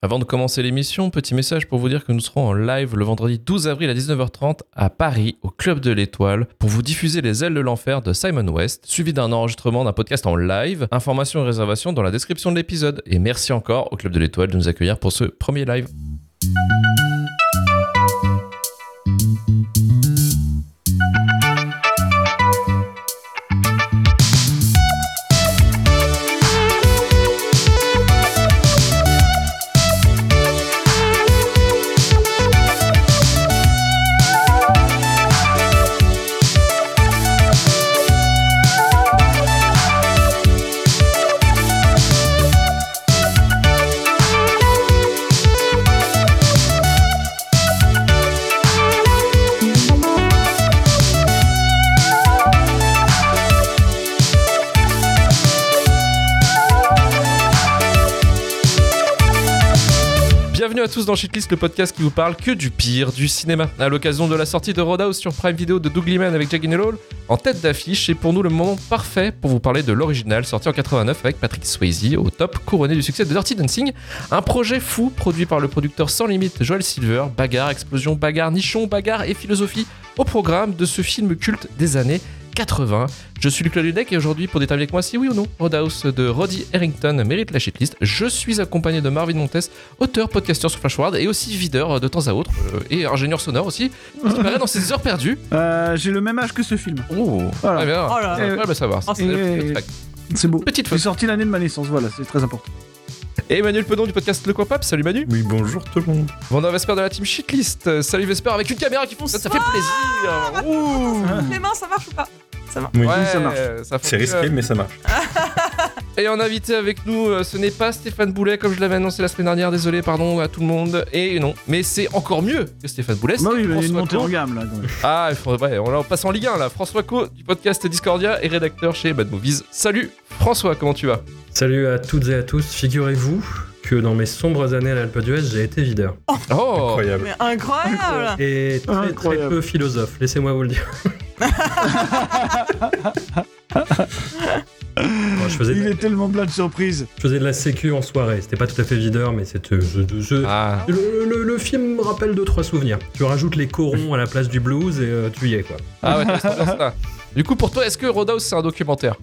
Avant de commencer l'émission, petit message pour vous dire que nous serons en live le vendredi 12 avril à 19h30 à Paris, au Club de l'Étoile, pour vous diffuser Les Ailes de l'Enfer de Simon West, suivi d'un enregistrement d'un podcast en live. Informations et réservations dans la description de l'épisode. Et merci encore au Club de l'Étoile de nous accueillir pour ce premier live. Bienvenue à tous dans Shitlist, le podcast qui vous parle que du pire du cinéma. À l'occasion de la sortie de Roadhouse sur Prime Video de Doug Liman avec Jake Gyllenhaal en tête d'affiche, c'est pour nous le moment parfait pour vous parler de l'original sorti en 89 avec Patrick Swayze au top, couronné du succès de Dirty Dancing, un projet fou produit par le producteur sans limite Joel Silver. Bagarre, explosion, bagarre, nichon, bagarre et philosophie au programme de ce film culte des années 80. Je suis Luc Laludec et aujourd'hui, pour déterminer avec moi si oui ou non Roadhouse de Roddy Harrington mérite la shitlist, je suis accompagné de Marvin Montes, auteur, podcasteur sur Flashforward et aussi videur de temps à autre et ingénieur sonore aussi, qui paraît dans ses heures perdues. J'ai le même âge que ce film. Oh, voilà. Très bien. Oh là. Ouais, bah ça va. C'est beau. Petite C'est faute. sorti l'année de ma naissance, voilà, c'est très important. Et Emmanuel Pedon du podcast Le Coin Pape, salut Manu. Oui, bonjour tout le monde. Vendeur Vesper de la team Shitlist, salut Vesper avec une caméra qui fonctionne, ça fait plaisir. Ouh. Les mains, ça marche ou pas? Ça marche. Oui, Ouais, ça marche. ça c'est fonctionne. risqué, mais ça marche. Et en invité avec nous, ce n'est pas Stéphane Boulet comme je l'avais annoncé la semaine dernière, désolé, pardon à tout le monde. Et non, mais c'est encore mieux que Stéphane Boulet. Bah oui, c'est il y a une François montée Co. en gamme là. Donc. Ah, on passe en Ligue 1 là. François Co du podcast Discordia et rédacteur chez Bad Movies. Salut François, comment tu vas? Salut à toutes et à tous, figurez-vous que dans mes sombres années à l'Alpe d'Huez, j'ai été videur. Oh, Incroyable. Mais incroyable. Et très Incroyable. peu philosophe, laissez-moi vous le dire. Bon, Il est tellement plein de surprises. je faisais de la sécu en soirée, c'était pas tout à fait videur, mais c'était... Ah. Le film me rappelle 2-3 souvenirs. Tu rajoutes les corons à la place du blues et tu y es quoi. Ah ouais, t'as cette ambiance-là. Du coup, pour toi, est-ce que Roadhouse c'est un documentaire?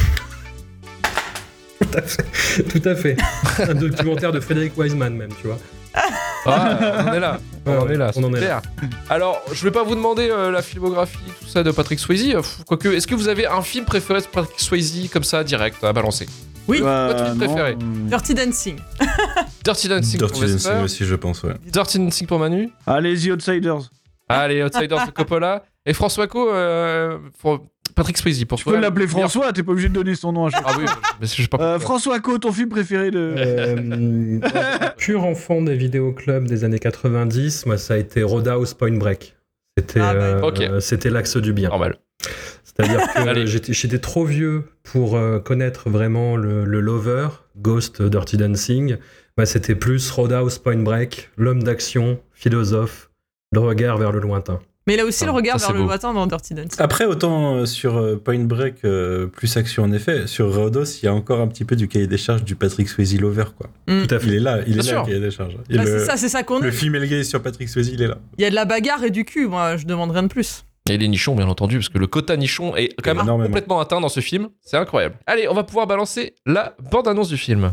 Tout à fait. Un documentaire de Frédéric Wiseman même, tu vois. Ah, on en est là. On est là. On en est super. Alors, je vais pas vous demander la filmographie, tout ça de Patrick Swayze. Quoique, est-ce que vous avez un film préféré de Patrick Swayze comme ça, direct, à balancer? Oui. Votre film préféré? Dirty Dancing. Dirty Dancing pour Dirty Vesper. Dancing aussi, je pense, ouais. Dirty Dancing pour Manu. Allez, The Outsiders. Allez, Outsiders de Coppola. Et François Co, pour Patrick Swayze pour Tu toi. peux l'appeler François, t'es pas obligé de donner son nom à chaque Ah oui, mais je sais pas pourquoi. François Co, ton film préféré de... Pur enfant des vidéoclubs des années 90, moi ça a été Roadhouse Point Break. C'était Ok. c'était l'axe du bien. Normal. C'est-à-dire Allez. que j'étais trop vieux pour connaître vraiment le lover, Ghost, Dirty Dancing. Moi, c'était plus Roadhouse Point Break, l'homme d'action, philosophe, le regard vers le lointain. Mais il a aussi Ah, le regard ça, vers c'est le beau. lointain dans Dirty Dancing. Après, autant sur Point Break, plus action en effet, sur Roadhouse, il y a encore un petit peu du cahier des charges du Patrick Swayze lover, quoi. Tout à fait. Il est là, Bien le sûr. cahier des charges. Et Bah, c'est ça qu'on le aime. female gaze sur Patrick Swayze, il est là. Il y a de la bagarre et du cul, moi je demande rien de plus. Et les nichons, bien entendu, parce que le quota nichon est quand même Énormément. complètement atteint dans ce film. C'est incroyable. Allez, on va pouvoir balancer la bande-annonce du film.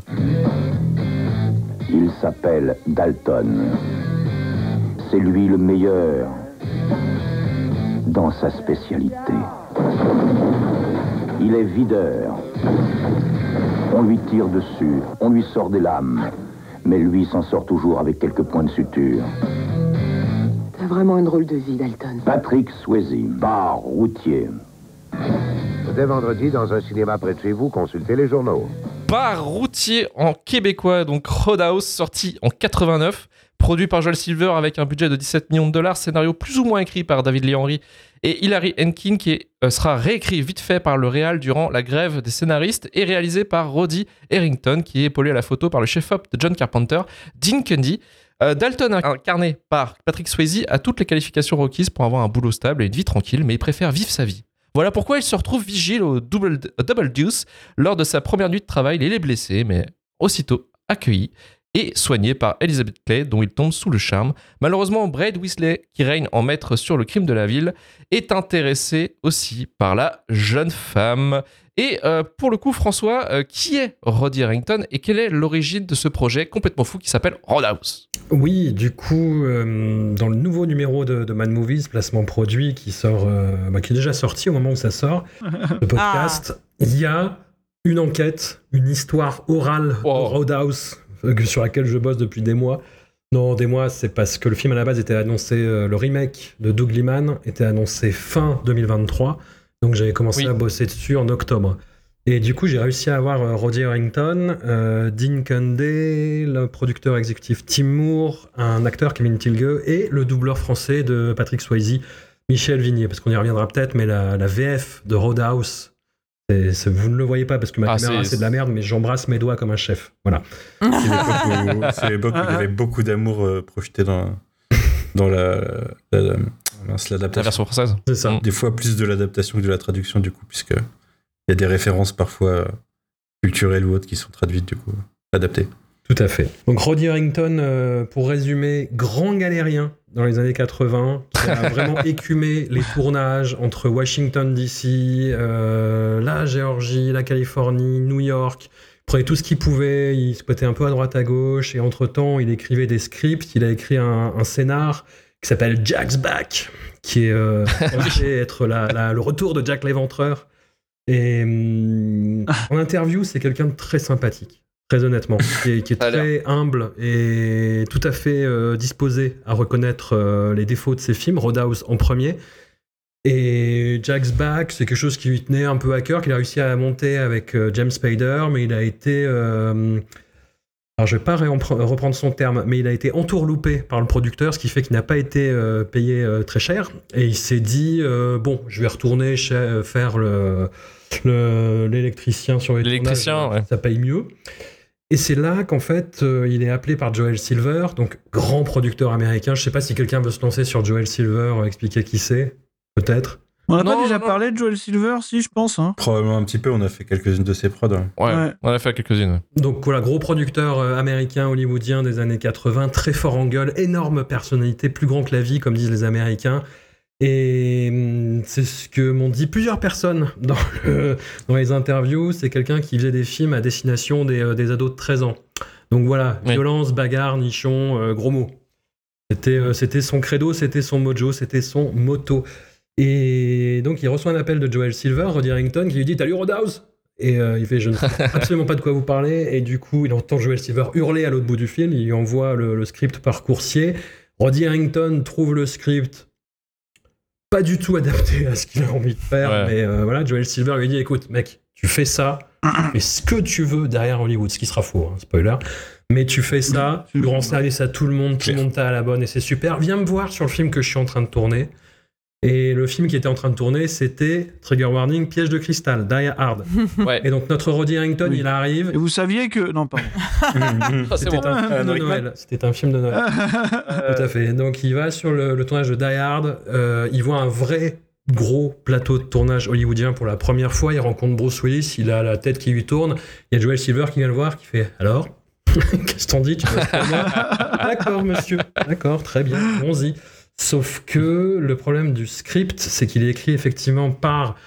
Il s'appelle Dalton. C'est lui le meilleur dans sa spécialité. Il est videur. On lui tire dessus, on lui sort des lames. Mais lui s'en sort toujours avec quelques points de suture. T'as vraiment une drôle de vie, Dalton. Patrick Swayze, bar routier. Dès vendredi, dans un cinéma près de chez vous, consultez les journaux. Bar routier en québécois, donc Roadhouse, sorti en 89, produit par Joel Silver avec un budget de 17 millions de dollars, scénario plus ou moins écrit par David Lee Henry et Hilary Henkin, qui sera réécrit vite fait par le réal durant la grève des scénaristes et réalisé par Roddy Harrington, qui est épaulé à la photo par le chef-op de John Carpenter, Dean Cundy. Dalton, incarné par Patrick Swayze, a toutes les qualifications requises pour avoir un boulot stable et une vie tranquille, mais il préfère vivre sa vie. Voilà pourquoi il se retrouve vigile au Double Deuce lors de sa première nuit de travail. Il est blessé, mais aussitôt accueilli. et soigné par Elizabeth Clay, dont il tombe sous le charme. Malheureusement, Braid Weasley, qui règne en maître sur le crime de la ville, est intéressé aussi par la jeune femme. Et pour le coup, François, qui est Roddy Harrington et quelle est l'origine de ce projet complètement fou qui s'appelle Roadhouse ? Oui, du coup, dans le nouveau numéro de Mad Movies, placement produit, qui sort, qui est déjà sorti au moment où ça sort, le podcast, il y a une enquête, une histoire orale de Roadhouse sur laquelle je bosse depuis des mois. Non, des mois, c'est parce que le film à la base était annoncé, le remake de Doug Liman était annoncé fin 2023. Donc j'avais commencé à bosser dessus en octobre. Et du coup, j'ai réussi à avoir Roddy Harrington, Dean Cundey, le producteur exécutif Tim Moore, un acteur Kevin Tilge et le doubleur français de Patrick Swayze, Michel Vignier. Parce qu'on y reviendra peut-être, mais la VF de Roadhouse, vous ne le voyez pas parce que ma caméra c'est de la merde, mais j'embrasse mes doigts comme un chef. Voilà. C'est l'époque où il y avait beaucoup d'amour projeté dans l'adaptation. La version française. C'est ça. Des fois plus de l'adaptation que de la traduction du coup, puisque il y a des références parfois culturelles ou autres qui sont traduites du coup, adaptées. Tout à fait. Donc Roddy Harrington, pour résumer, grand galérien dans les années 80, qui a vraiment écumé les tournages entre Washington DC, la Géorgie, la Californie, New York. Il prenait tout ce qu'il pouvait, il spotait un peu à droite à gauche, et entre-temps, il écrivait des scripts. Il a écrit un scénar qui s'appelle Jack's Back, qui est censé être le retour de Jack l'Éventreur. Et en interview, c'est quelqu'un de très sympathique, très honnêtement, qui est très humble et tout à fait disposé à reconnaître les défauts de ses films, Roadhouse en premier. Et Jack's Back, c'est quelque chose qui lui tenait un peu à cœur, qu'il a réussi à monter avec James Spader, mais il a été... alors je vais pas reprendre son terme, mais il a été entourloupé par le producteur, ce qui fait qu'il n'a pas été payé très cher. Et il s'est dit, bon, je vais retourner faire l'électricien sur les tournages, ça paye mieux. Et c'est là qu'en fait, il est appelé par Joel Silver, donc grand producteur américain. Je sais pas si quelqu'un veut se lancer sur Joel Silver, expliquer qui c'est, peut-être. On n'a pas déjà parlé de Joel Silver, si, je pense. Hein. Probablement un petit peu, on a fait quelques-unes de ses prods. Ouais, on a fait quelques-unes. Donc voilà, gros producteur américain, hollywoodien des années 80, très fort en gueule, énorme personnalité, plus grand que la vie, comme disent les Américains. Et c'est ce que m'ont dit plusieurs personnes dans les interviews, c'est quelqu'un qui faisait des films à destination des ados de 13 ans. Donc voilà, violence, bagarre, nichon, gros mots. C'était son credo, c'était son mojo, c'était son motto. Et donc il reçoit un appel de Joel Silver, Roddy Harrington, qui lui dit « T'as lu Roadhouse ?» Et il fait « Je ne sais absolument pas de quoi vous parlez ». Et du coup, il entend Joel Silver hurler à l'autre bout du film, il lui envoie le script par coursier. Roddy Harrington trouve le script pas du tout adapté à ce qu'il a envie de faire, mais voilà, Joel Silver lui dit « Écoute, mec, tu fais ça, tu fais ce que tu veux derrière Hollywood », ce qui sera faux, hein, spoiler. Mais tu fais ça, tu rends service à tout le monde t'a à la bonne et c'est super. Viens me voir sur le film que je suis en train de tourner. Et le film qui était en train de tourner, c'était, trigger warning, Piège de cristal, Die Hard. Et donc notre Roddy Harrington, il arrive. Et vous saviez que... Non, pardon. C'était un film de Noël. C'était un film de Noël. Tout à fait. Donc il va sur le tournage de Die Hard. Il voit un vrai gros plateau de tournage hollywoodien pour la première fois. Il rencontre Bruce Willis, il a la tête qui lui tourne. Il y a Joel Silver qui vient le voir, qui fait « Alors, qu'est-ce que t'en dis, tu veux pour moi ?» D'accord, monsieur. D'accord, très bien, allons-y. Sauf que le problème du script, c'est qu'il est écrit effectivement par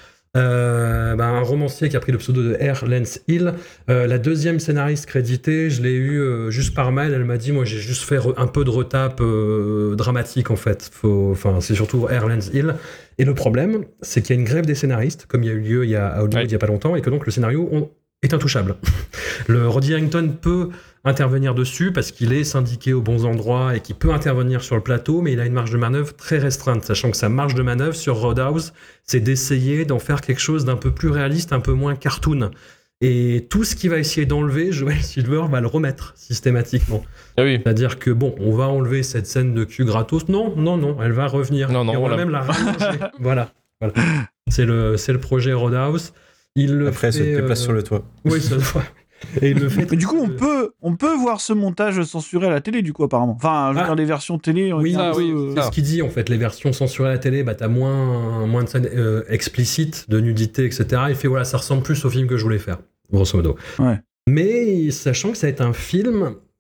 un romancier qui a pris le pseudo de R. Lance Hill. La deuxième scénariste créditée, je l'ai eu juste par mail. Elle m'a dit, moi j'ai juste fait un peu de retape dramatique en fait. C'est surtout R. Lance Hill. Et le problème, c'est qu'il y a une grève des scénaristes, comme il y a eu lieu à Hollywood il n'y a pas longtemps, et que donc le scénario est intouchable. Le Roddy Harrington peut intervenir dessus parce qu'il est syndiqué aux bons endroits et qu'il peut intervenir sur le plateau, mais il a une marge de manœuvre très restreinte, sachant que sa marge de manœuvre sur Roadhouse, c'est d'essayer d'en faire quelque chose d'un peu plus réaliste, un peu moins cartoon. Et tout ce qu'il va essayer d'enlever, Joel Silver va le remettre systématiquement. Ah oui. C'est-à-dire que bon, on va enlever cette scène de cul gratos. Non, elle va revenir. Non, et on va même la rallonger. voilà. C'est le projet Roadhouse. Après, se déplace sur le toit. Oui, ça doit. Et il le fait. Mais du coup, on peut voir ce montage censuré à la télé, du coup, apparemment. Enfin, je veux dire, les versions télé. C'est ce qu'il dit, en fait. Les versions censurées à la télé, t'as moins de scènes explicites, de nudité, etc. Il fait, voilà, ça ressemble plus au film que je voulais faire, grosso modo. Ouais. Mais sachant que ça va être un film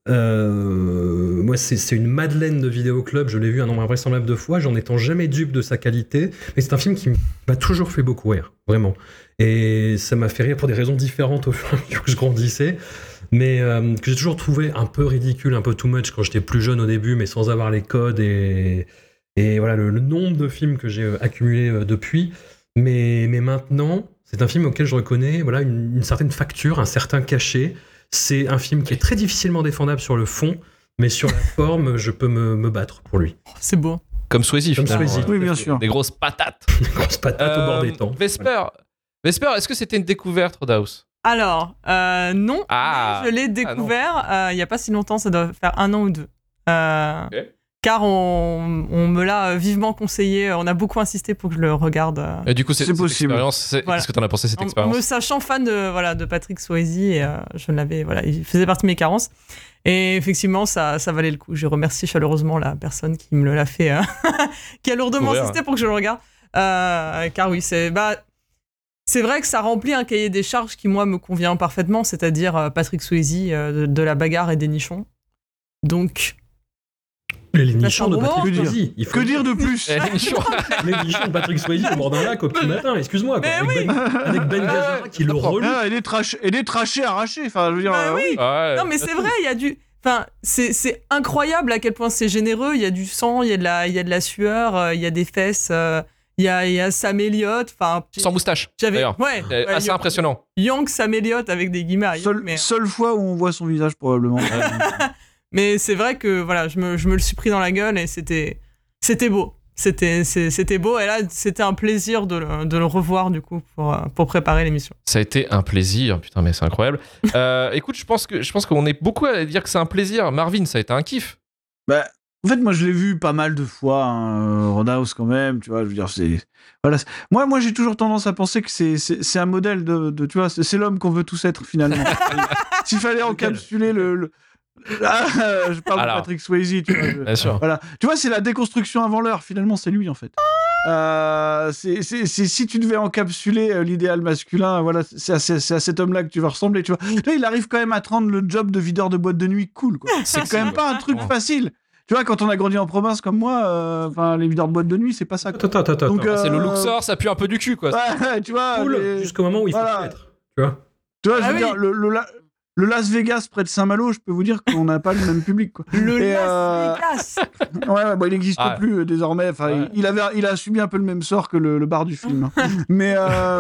Moi, c'est une madeleine de vidéoclub. Je l'ai vu un nombre invraisemblable de fois, j'en étant jamais dupe de sa qualité. Mais c'est un film qui m'a toujours fait beaucoup rire, vraiment. Et ça m'a fait rire pour des raisons différentes au fur et à mesure que je grandissais. Mais que j'ai toujours trouvé un peu ridicule, un peu too much quand j'étais plus jeune au début, mais sans avoir les codes et voilà le nombre de films que j'ai accumulé depuis. Mais maintenant, c'est un film auquel je reconnais voilà, une certaine facture, un certain cachet. C'est un film qui est très difficilement défendable sur le fond, mais sur la forme, je peux me battre pour lui. Oh, c'est beau. Comme Swayze, Comme finalement. Swayze. Oui, bien sûr. Des grosses patates. Des grosses patates au bord des temps. Vesper, est-ce que c'était une découverte, Roadhouse? Alors, non, Ah. mais je l'ai découvert il n'y a pas si longtemps, ça doit faire 1 an ou 2. Ok. Car on me l'a vivement conseillé, on a beaucoup insisté pour que je le regarde. Et du coup, C'est cette possible. expérience, Voilà. qu'est-ce que t'en as pensé de cette En expérience? me sachant fan de Patrick Swayze, et je l'avais, voilà, il faisait partie de mes carences. Et effectivement, ça valait le coup. Je remercie chaleureusement la personne qui me l'a fait, qui a lourdement Ouvert. insisté pour que je le regarde. Car oui, c'est vrai que ça remplit un cahier des charges qui, moi, me convient parfaitement, c'est-à-dire Patrick Swayze, de la bagarre et des nichons. Donc, Les nichons de bon Patrick moment. Swayze. il faut Que dire de plus? Eh, Nichon. Les nichons de Patrick Swayze au bord d'un lac au petit matin, excuse-moi. Quoi. Mais Avec Ben Gazzara qui le relou. Ah, et des trachés arrachés. Enfin, je veux dire, Bah oui. Ouais. non, mais c'est vrai, il y a du. Enfin, c'est incroyable à quel point c'est généreux. Il y a du sang, il y a de la sueur, il y a des fesses, il y a Sam Elliott. Enfin, Sans moustache, j'avais. d'ailleurs. Ouais, Assez impressionnant. Young Sam Elliott avec des guillemets. à Young, mais seule fois où on voit son visage, probablement. mais c'est vrai que voilà, je me le suis pris dans la gueule et c'était beau. C'était beau et là, c'était un plaisir de le revoir du coup pour préparer l'émission. Ça a été un plaisir, putain, mais c'est incroyable. Écoute, je pense qu'on est beaucoup à dire que c'est un plaisir. Marvin, ça a été un kiff. Bah, en fait, moi, je l'ai vu pas mal de fois, Roadhouse quand même, tu vois, je veux dire, c'est... Voilà. Moi, j'ai toujours tendance à penser que c'est un modèle de tu vois, c'est l'homme qu'on veut tous être, finalement. S'il fallait encapsuler je parle Alors. de Patrick Swayze, tu vois. Bien sûr. Voilà. Tu vois, c'est la déconstruction avant l'heure, finalement, c'est lui, en fait. Si tu devais encapsuler l'idéal masculin, voilà, c'est à cet homme-là que tu vas ressembler, tu vois. Là, il arrive quand même à te rendre le job de videur de boîte de nuit cool, quoi. C'est quand même pas un truc facile. Tu vois, quand on a grandi en province comme moi, les videurs de boîte de nuit, c'est pas ça. Quoi. Attends. Donc, C'est le Luxor, ça pue un peu du cul, quoi. Ouais, tu vois. Cool, jusqu'au moment où il faut Voilà. le mettre. Tu vois. Tu vois, je Ah veux oui. dire, le Las Vegas près de Saint-Malo, je peux vous dire qu'on n'a pas le même public, quoi. Le Et, Las Vegas. Ouais, bon, il n'existe Ah. plus désormais. Enfin, Ouais. il a subi un peu le même sort que le bar du film. Hein. Mais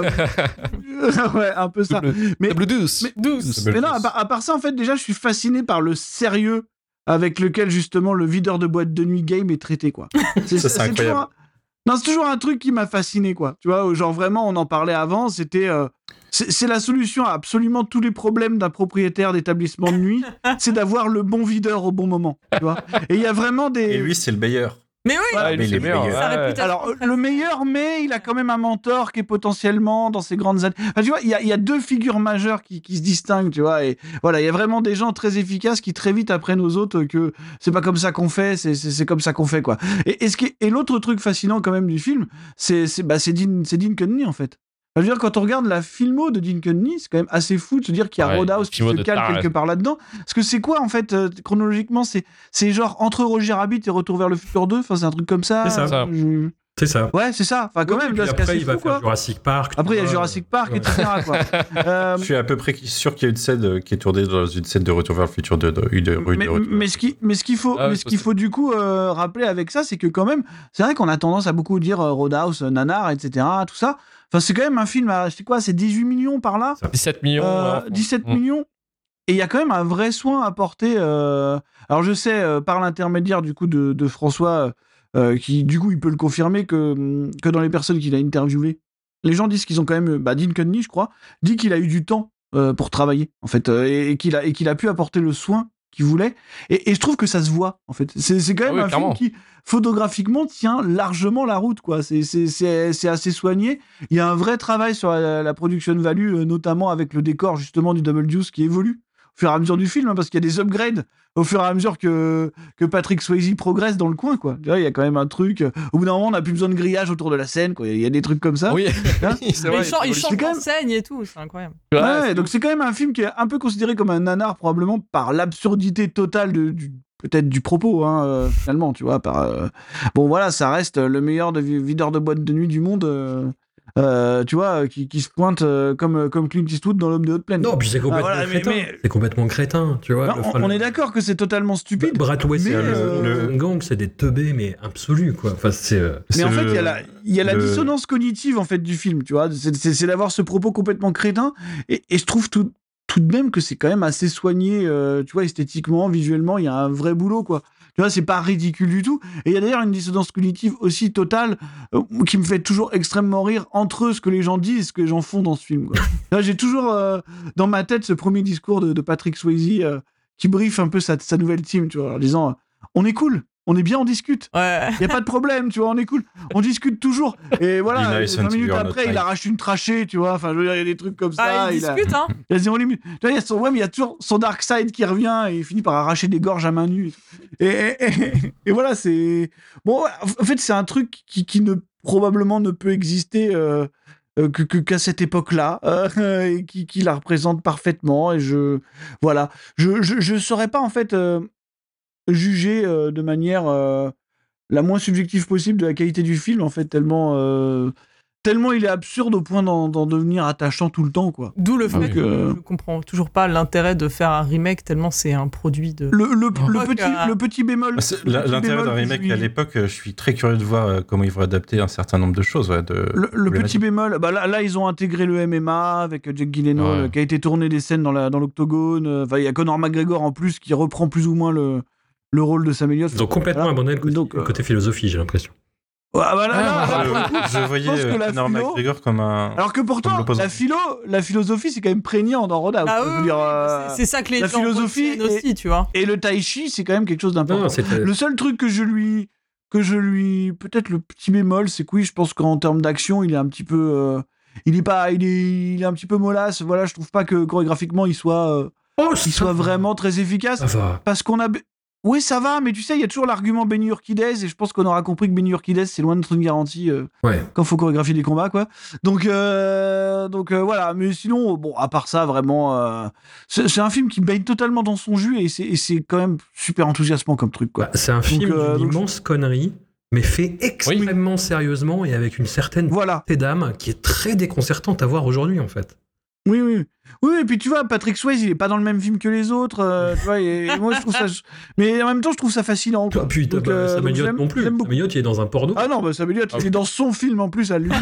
ouais, un peu ça. Mais- Blue Deuce. Mais non, à part ça, en fait, déjà, je suis fasciné par le sérieux avec lequel justement le videur de boîte de nuit game est traité, quoi. Ça, c'est incroyable. toujours non, c'est toujours un truc qui m'a fasciné, quoi. Tu vois, genre vraiment, on en parlait avant, c'était... c'est la solution à absolument tous les problèmes d'un propriétaire d'établissement de nuit, c'est d'avoir le bon videur au bon moment, tu vois. Et il y a vraiment des... Et lui, c'est le meilleur. Mais oui, Voilà, mais il est meilleur. sa réputation. Alors, le meilleur, mais il a quand même un mentor qui est potentiellement dans ses grandes années. Enfin, tu vois, il y a deux figures majeures qui se distinguent, tu vois. Et voilà, il y a vraiment des gens très efficaces qui très vite apprennent aux autres que c'est pas comme ça qu'on fait, c'est comme ça qu'on fait, quoi. Et l'autre truc fascinant quand même du film, c'est Dean Cundey, en fait. Enfin, je veux dire, quand on regarde la filmo de Dean Cundey, c'est quand même assez fou de se dire qu'il y a Ouais, Roadhouse qui filmo se de cale taré. quelque part là-dedans. Parce que c'est quoi, en fait, chronologiquement, c'est genre entre Roger Rabbit et Retour vers le futur 2, enfin, c'est un truc comme ça. C'est ça. Je- C'est ça. Ouais, c'est ça. Enfin, quand Oui, même, puis là, c'est après, assez il va fou, faire quoi. Jurassic Park. tu Après, il y a vois, Jurassic Park, ouais. etc. quoi. Je suis à peu près sûr qu'il y a une scène qui est tournée dans une scène de Retour vers le futur de mais ce qu'il faut, Ah oui, ce qu'il faut du coup rappeler avec ça, c'est que quand même, c'est vrai qu'on a tendance à beaucoup dire Roadhouse, nanar, etc. Tout ça. Enfin, c'est quand même un film à, c'est quoi, c'est 18 millions par là, 17 millions. ouais, 17 Mm. millions. Et il y a quand même un vrai soin apporté. Alors je sais par l'intermédiaire du coup de François, qui du coup il peut le confirmer que dans les personnes qu'il a interviewées, les gens disent qu'ils ont quand même, Dean Cundey, je crois, dit qu'il a eu du temps pour travailler en fait, et qu'il a pu apporter le soin qu'il voulait. Et je trouve que ça se voit en fait. C'est quand même Ah oui, un clairement. film qui photographiquement tient largement la route, quoi. C'est assez soigné. Il y a un vrai travail sur la production value, notamment avec le décor justement du Double Deuce qui évolue fur et à mesure du film, hein, parce qu'il y a des upgrades au fur et à mesure que Patrick Swayze progresse dans le coin, quoi. Tu vois, il y a quand même un truc. Au bout d'un moment, on n'a plus besoin de grillage autour de la scène, quoi. Il y a des trucs comme ça. Oui, Hein c'est vrai. Il change quand même- d'enseigne et tout, c'est incroyable. Ouais, donc c'est quand même un film qui est un peu considéré comme un nanar, probablement par l'absurdité totale peut-être du propos, hein, finalement, tu vois. Bon, voilà, ça reste le meilleur videur de boîte de nuit du monde. Tu vois, qui se pointe comme Clint Eastwood dans L'Homme de haute plaine. Non, puis c'est complètement voilà, crétin. mais- C'est complètement crétin, tu vois. Non, on est d'accord que c'est totalement stupide. Brad West, mais, le gang, c'est des teubés, mais absolus, quoi. Enfin, c'est. Mais en C'est fait, le- il y a la le- dissonance cognitive en fait du film, tu vois. C'est d'avoir ce propos complètement crétin, et je trouve tout de même que c'est quand même assez soigné, tu vois, esthétiquement, visuellement, il y a un vrai boulot, quoi. Tu vois, c'est pas ridicule du tout. Et il y a d'ailleurs une dissonance cognitive aussi totale qui me fait toujours extrêmement rire entre ce que les gens disent et ce que les gens font dans ce film, quoi. Là, j'ai toujours dans ma tête ce premier discours de Patrick Swayze qui briefe un peu sa nouvelle team, tu vois, en disant on est cool, on est bien, on discute. Ouais. Il n'y a pas de problème, tu vois, on est cool. On discute toujours. Et voilà, Be nice 20 until minutes you're not après, il nice. arrache une trachée, tu vois. Enfin, je veux dire, il y a des trucs comme ça. Ah, il discute, hein. Il a zéro limite. Tu vois, mais il y a toujours son dark side qui revient et il finit par arracher des gorges à main nue. Et voilà, c'est... Bon, en fait, c'est un truc qui probablement ne peut exister qu'à cette époque-là, et qui la représente parfaitement. Et voilà. Je saurais pas, en fait, juger de manière la moins subjective possible de la qualité du film, en fait, tellement il est absurde au point d'en devenir attachant tout le temps, quoi. D'où le fait Donc, que je comprends toujours pas l'intérêt de faire un remake tellement c'est un produit de. Le petit bémol. L'intérêt d'un remake à l'époque, je suis très curieux de voir comment ils vont adapter un certain nombre de choses. Ouais, Le petit bémol, bah là, ils ont intégré le MMA avec Jake Gyllenhaal, Ouais. qui a été tourné des scènes dans l'octogone. Enfin, il y a Conor McGregor en plus qui reprend plus ou moins le rôle de Sam Elliott. Ils ont complètement Voilà. abandonné le Donc, côté philosophie, j'ai l'impression. Ouais, bah là, pour le coup, Je voyais pense que la Conor philo- McGregor comme un. alors que pourtant, Comme l'opposant. la philosophie, c'est quand même prégnant dans Roadhouse. Ah je veux oui, dire, c'est ça que les la gens philosophie retiennent aussi, tu vois. et le tai chi, c'est quand même quelque chose d'important. Non, c'était. Le seul truc que je lui, peut-être le petit bémol, c'est que oui, je pense qu'en termes d'action, il est un petit peu, il est un petit peu mollasse. Voilà, je trouve pas que chorégraphiquement il soit vraiment très efficace. Ça va. Parce qu'on a, oui, ça va, mais tu sais, il y a toujours l'argument Benny Urquidez, et je pense qu'on aura compris que Benny Urquidez, c'est loin d'être une garantie Ouais. quand faut chorégraphier des combats, quoi. Donc voilà, mais sinon, bon, à part ça, vraiment, c'est un film qui baigne totalement dans son jus, et c'est quand même super enthousiasmant comme truc, quoi. Bah, c'est un film d'une donc- immense connerie, mais fait extrêmement sérieusement et avec une certaine Voilà. d'âme qui est très déconcertante à voir aujourd'hui, en fait. Oui, et puis tu vois, Patrick Swayze, il est pas dans le même film que les autres, tu vois, et moi je trouve ça... Mais en même temps, je trouve ça fascinant, quoi. Puis Donc, Sam donc Elliott j'aime- non plus. j'aime beaucoup. Sam Elliott, il est dans un porno. Ah non, bah Sam Elliott, il est dans son film en plus à lui.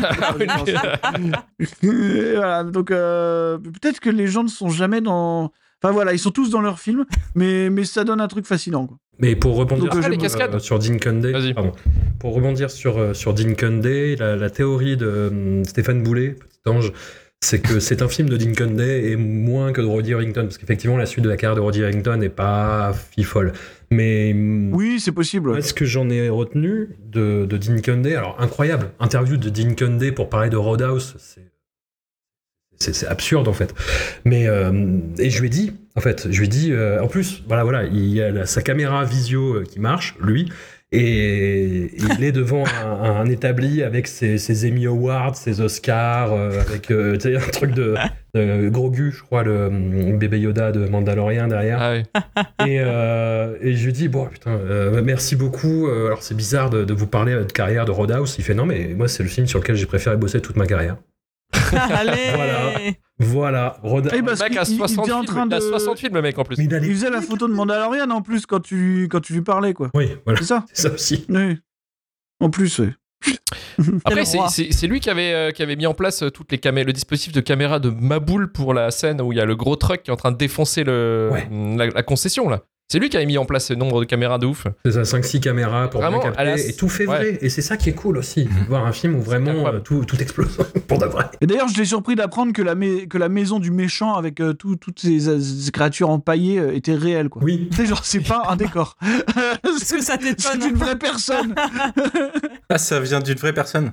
Voilà, donc peut-être que les gens ne sont jamais dans... Enfin voilà, ils sont tous dans leur film, mais ça donne un truc fascinant, quoi. Mais pour rebondir Donc, les cascades. sur Dean Cundey, Vas-y. pardon. Pour rebondir sur Dean Cundey, la théorie de Stéphane Boulet, Petit Ange, c'est que c'est un film de Dean Cundey et moins que de Roddy Harrington, parce qu'effectivement la suite de la carrière de Roddy Harrington n'est pas fifole. Mais Oui, c'est possible. moi, ce que j'en ai retenu de Dean Cundey, alors incroyable, interview de Dean Cundey pour parler de Roadhouse, c'est absurde en fait. Mais et je lui ai dit, en plus, voilà, il y a sa caméra visio qui marche, lui, et il est devant un établi avec ses Emmy Awards, ses Oscars, avec tu sais, un truc de Grogu, je crois, le bébé Yoda de Mandalorian derrière. Ah oui. Et je lui dis, bon, putain, merci beaucoup. Alors, c'est bizarre de vous parler de carrière de Roadhouse. Il fait, non, mais moi, c'est le film sur lequel j'ai préféré bosser toute ma carrière. Allez. Voilà, Roadhouse. Eh, Le parce mec a qu'il- il 60 était en films, train il a de- 60 films, le mec, en plus. Mais il a Il les- faisait la photo de Mandalorian en plus quand tu lui parlais, quoi. Oui, voilà, C'est ça c'est ça aussi. Oui. En plus, oui. Après, Quel roi. c'est lui qui avait mis en place le dispositif de caméra de Maboul pour la scène où il y a le gros truck qui est en train de défoncer la concession, là. C'est lui qui avait mis en place ce nombre de caméras de ouf. C'est ça, 5-6 caméras pour Vraiment, bien à la- capter. Et tout fait vrai. ouais. Et c'est ça qui est cool aussi. Voir un film où vraiment incroyable. tout explose pour de vrai. Et d'ailleurs, je l'ai surpris d'apprendre que la maison du méchant avec toutes ces créatures empaillées était réelle, quoi. Oui. Tu sais, genre, c'est pas un décor. Est-ce que ça C'est t'étonne une vraie personne. Ah, ça vient d'une vraie personne.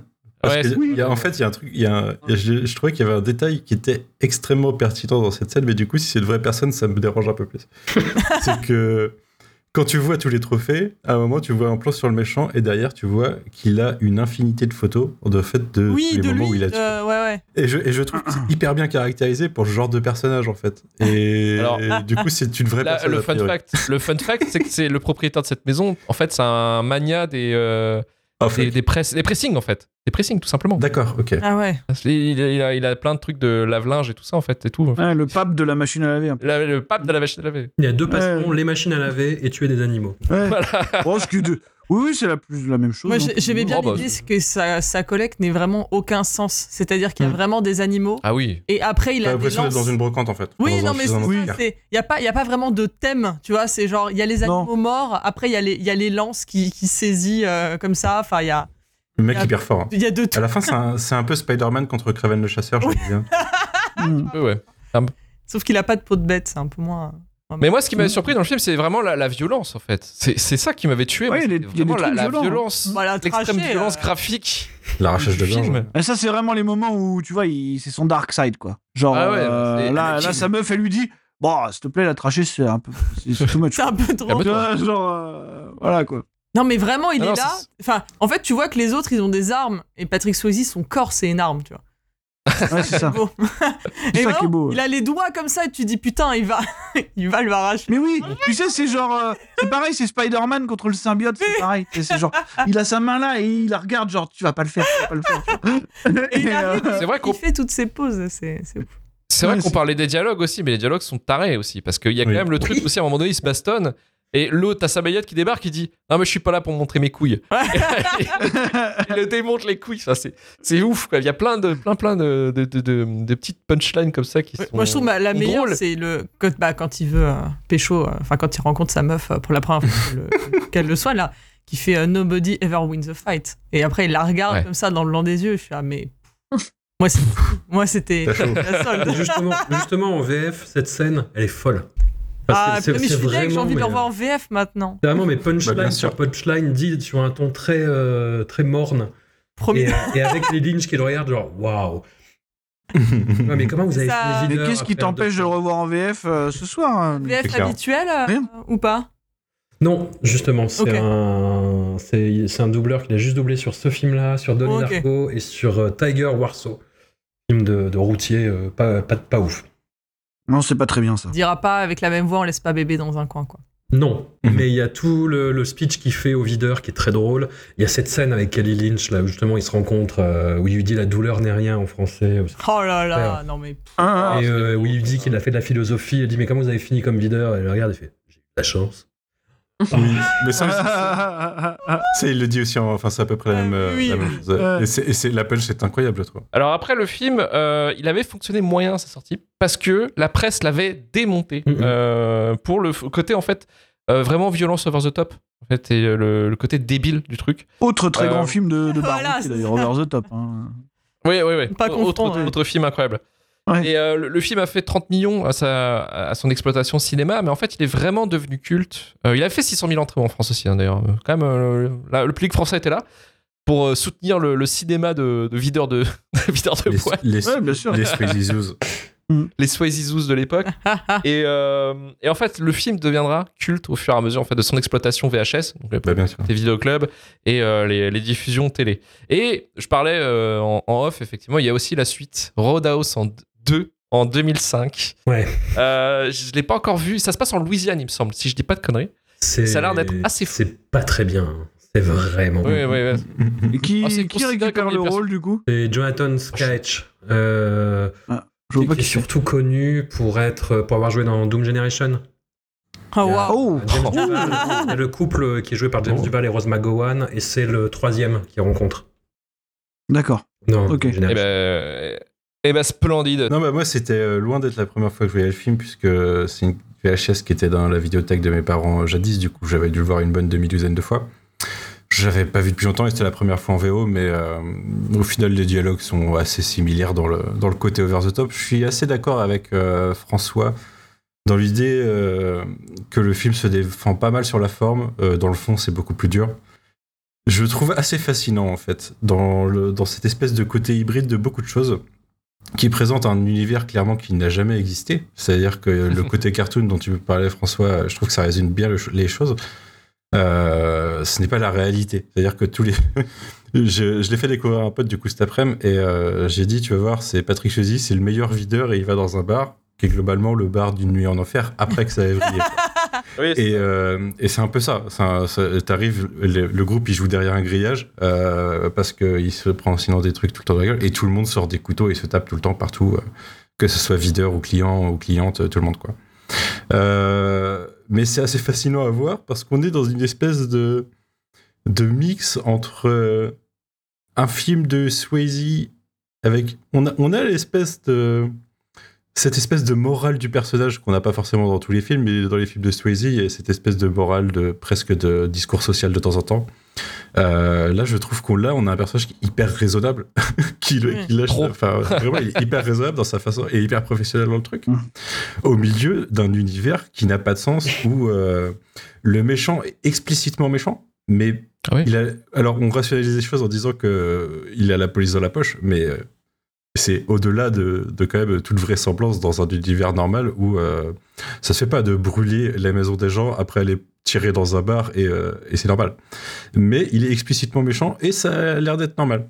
Parce Ouais, que oui. en fait, il y a un truc, je trouvais qu'il y avait un détail qui était extrêmement pertinent dans cette scène, mais du coup, si c'est une vraie personne, ça me dérange un peu plus. C'est que quand tu vois tous les trophées, à un moment, tu vois un plan sur le méchant, et derrière, tu vois qu'il a une infinité de photos de fait de tous les de moments lui. où il a tué. Ouais. Et je trouve que c'est hyper bien caractérisé pour ce genre de personnage, en fait. Et Alors, du coup, c'est une vraie personne. Le a fun priori. fact, c'est que c'est le propriétaire de cette maison. En fait, c'est un mania Ah, fuck. des pressings, en fait. Des pressings, tout simplement. D'accord, ok. Ah ouais. Il a plein de trucs de lave-linge et tout ça, en fait, et tout. Ouais, le pape de la machine à laver. un peu. Le pape de la machine à laver. Il y a deux passions, Ouais. les machines à laver et tuer des animaux. Ouais. Voilà. Oh, oui, c'est la même chose. Moi, hein. j'aimais bien Oh, bah, l'idée que sa collecte n'ait vraiment aucun sens. C'est-à-dire qu'il y a vraiment des animaux, Ah oui. et après, il T'as a des l'impression d'être lances. dans une brocante, en fait. Oui, Dans non, un- mais chez un c'est antiquaire. ça. Il y a pas vraiment de thème, tu vois. C'est genre, il y a les animaux morts, après, il y a les lances qui saisit comme ça. Enfin, il y a Le mec hyper fort. Hein. de À tout. la fin, c'est un peu Spider-Man contre Kraven le chasseur, je me dis. Mm. Ouais. Sauf qu'il a pas de peau de bête, c'est un peu moins. Mais moi, ce qui m'avait surpris dans le film, c'est vraiment la violence, en fait. C'est ça qui m'avait tué. Ouais, moi, il y a c'était des vraiment trucs la violents, violence, Voilà, l'extrême traché, violence graphique L'arrachage de du gorge. film. Et ça, c'est vraiment les moments où, tu vois, c'est son dark side, quoi. Genre, Ah ouais, là, sa meuf, elle lui dit, bon, s'il te plaît, la trachée, c'est un peu, c'est too much. C'est un peu trop. peu Tu vois, genre, voilà, quoi. Non, mais vraiment, il Ah est non, là. Enfin, en fait, tu vois que les autres, ils ont des armes, et Patrick Swayze, son corps, c'est une arme, tu vois. Ouais, c'est ça. Beau. C'est Et ça qui est beau. il a les doigts comme ça, et tu dis putain, il va lui arracher. Mais oui, tu sais, c'est genre, c'est pareil, c'est Spider-Man contre le symbiote, c'est pareil. C'est genre, il a sa main là et il la regarde, genre, tu vas pas le faire, tu vas pas le faire. tu vois. Et il arrive, C'est vrai il qu'on fait toutes ses poses, c'est ouf. C'est vrai Ouais, qu'on c'est- parlait des dialogues aussi, mais les dialogues sont tarés aussi. Parce qu'il y a quand Oui. même le truc aussi, à un moment donné, ils se bastonnent. Et l'autre, t'as Sabayot qui débarque, qui dit non, mais je suis pas là pour montrer mes couilles. Il le démonte les couilles. Enfin, c'est ouf, quoi. Il y a plein de petites punchlines comme ça qui sont. Moi, je trouve la sont meilleure, drôles. c'est quand il veut pécho, enfin, quand il rencontre sa meuf pour la première fois qu'elle le soit, là, qui fait Nobody ever wins a fight. Et après, il la regarde Ouais. comme ça dans le blanc des yeux. Je suis mais. Moi, c'était T'as chaud. la solde. Et justement, en VF, cette scène, elle est folle. Parce que Mais je suis dingue, j'ai envie de le mais, revoir en VF maintenant. c'est vraiment, mais Bah, bien punchline sûr. sur punchline dit sur un ton très, très morne. Promis. Et avec les Lynch qui le regardent, genre, waouh. Ouais, mais comment vous avez Ça- fini Mais Leader qu'est-ce qui à faire t'empêche de le revoir en VF ce soir hein VF clair. habituel Rien. ou pas? Non, justement, c'est Ok. c'est un doubleur qui l'a juste doublé sur ce film-là, sur Donnie Ok. Darko et sur Tiger Warsaw, film de routier pas ouf. Non, c'est pas très bien ça. On dira pas avec la même voix, on laisse pas bébé dans un coin, quoi. Non, Mhm. mais il y a tout le speech qu'il fait au videur qui est très drôle. Il y a cette scène avec Kelly Lynch, là où justement ils se rencontrent, où il lui dit la douleur n'est rien en français. Oh là là, Ouais. non mais. Et où il lui dit qu'il a fait de la philosophie. Il dit mais comment vous avez fini comme videur? Et il le regarde et fait j'ai eu de la chance. Oui, mais ça, il le dit aussi, enfin, c'est à peu près la même, oui, la même oui. chose. La punch, c'est incroyable, je trouve. Alors après, le film, il avait fonctionné moyen à sa sortie parce que la presse l'avait démonté pour le côté, en fait, vraiment violence over the top. En fait, et le côté débile du truc. Autre très grand film de Voilà, Barouti, c'est d'ailleurs, ça. Over the Top. hein. Oui. Pas confondre, ouais. Autre film incroyable. Ouais. Et le film a fait 30 millions à son exploitation cinéma, mais en fait, il est vraiment devenu culte. Il a fait 600 000 entrées en France aussi, hein, d'ailleurs. Quand même, le public français était là pour soutenir le cinéma de videurs de poils. Ouais, bien sûr. Les Swayze Zoos. Les Swayze de l'époque. et en fait, le film deviendra culte au fur et à mesure en fait, de son exploitation VHS, donc Bah, bien sûr. les vidéoclubs et les diffusions télé. Et je parlais en off, effectivement, il y a aussi la suite, Roadhouse 2 en 2005. Ouais. Je l'ai pas encore vu. Ça se passe en Louisiane, il me semble, si je dis pas de conneries. Ça a l'air d'être assez fou. C'est pas très bien. C'est vraiment. Oui. Et qui, Ah, c'est qui considéré récupère comme le des rôle, du coup C'est Jonathan Sketch. Je vois pas Qui est qui c'est. surtout connu pour avoir joué dans Doom Generation. Oh waouh. Oh James Duval, il y a le couple qui est joué par James Duval et Rose McGowan, et c'est le troisième qu'ils rencontrent. D'accord. Non, Ok. Et ben, splendide. Non, bah, moi, c'était loin d'être la première fois que je voyais le film, puisque c'est une VHS qui était dans la vidéothèque de mes parents jadis, du coup, j'avais dû le voir une bonne demi-douzaine de fois. Je l'avais pas vu depuis longtemps et c'était la première fois en VO, mais au final, les dialogues sont assez similaires dans le côté over the top. Je suis assez d'accord avec François dans l'idée que le film se défend pas mal sur la forme. Dans le fond, c'est beaucoup plus dur. je le trouve assez fascinant en fait, dans cette espèce de côté hybride de beaucoup de choses, qui présente un univers clairement qui n'a jamais existé. C'est-à-dire que le côté cartoon dont tu me parlais, François, je trouve que ça résume bien les choses. Ce n'est pas la réalité. C'est-à-dire que tous les... je l'ai fait découvrir à un pote du coup cet après-midi, et j'ai dit, tu vas voir, c'est Patrick Swayze, c'est le meilleur videur, et il va dans un bar, qui est globalement le bar d'une nuit en enfer, après que ça ait brillé. Oui, Et c'est un peu ça. T'arrives, le groupe il joue derrière un grillage parce qu'il se prend sinon des trucs tout le temps dans la gueule, et tout le monde sort des couteaux et se tape tout le temps partout, que ce soit videur ou client ou cliente, tout le monde quoi. Mais c'est assez fascinant à voir parce qu'on est dans une espèce de mix entre un film de Swayze avec on a cette espèce de morale du personnage qu'on n'a pas forcément dans tous les films, mais dans les films de Swayze, il y a cette espèce de morale presque de discours social de temps en temps. Là, je trouve qu'on a un personnage qui est hyper raisonnable, qui lâche, enfin, vraiment, il est hyper raisonnable dans sa façon et hyper professionnel dans le truc, au milieu d'un univers qui n'a pas de sens, où le méchant est explicitement méchant, mais alors on rationalise les choses en disant qu'il a la police dans la poche, mais c'est au-delà de quand même toute vraisemblance dans un univers normal où ça se fait pas de brûler la maison des gens après aller tirer dans un bar et c'est normal. Mais il est explicitement méchant et ça a l'air d'être normal.